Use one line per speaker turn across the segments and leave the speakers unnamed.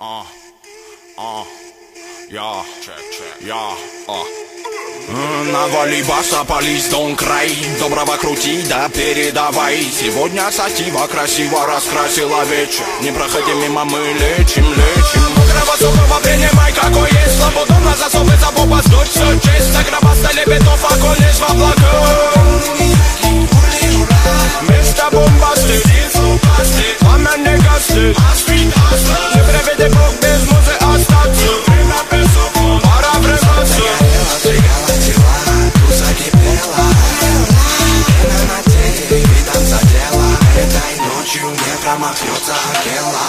Навали баса, полись, дон край. Доброго крути, да передавай. Сегодня сатива красиво раскрасила вечер. Не проходи мимо, мы лечим. Мудрого сурового принимай, какой есть. Свободу на засовы, забуба, сдуть все честь. Заграба стали битов, огонь лишь в облаках. Место бомбасты, пламя не гаснет. Не приведи Бог без музы остаться. Пора врываться. Не промахнется Акела.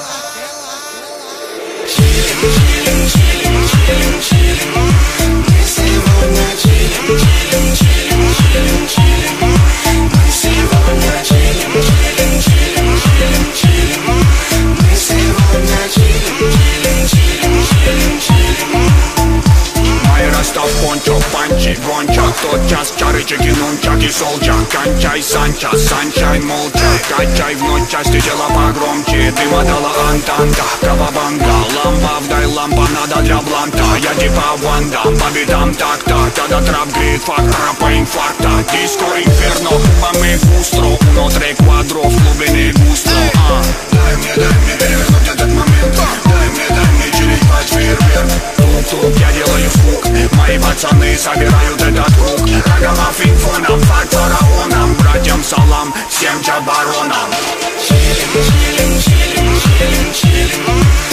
Чилим. Мы сегодня чилим. Мы сегодня чилим. Мы сегодня чилим. Мой Ростов, пончо, панчи, гонча. Тот час чарычки, нунчаки, солча. Кончай, санчай, молча. Качай в ночь части тела погромче. Ты мотала антанта, кавабанга. Лампа вдай, лампа надо для бланта. Я типа вандам, по битам так-то. Тогда трап грит, фактора по инфаркта. Диско инферно, кубами густро. Уно три квадро, в глубине густо. Дай мне перевернуть этот момент. Дай мне чилить под фейерверк. Тук-тук, я делаю звук. Мои пацаны собирают этот круг. Рогала финфоном, факт фараоном. Братьям салам, всем чабаронам. Чилим.